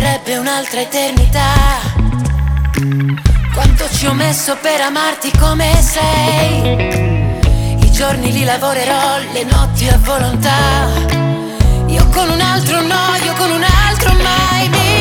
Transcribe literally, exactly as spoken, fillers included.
vorrebbe un'altra eternità. Quanto ci ho messo per amarti come sei. I giorni li lavorerò, le notti a volontà. Io con un altro no, io con un altro mai.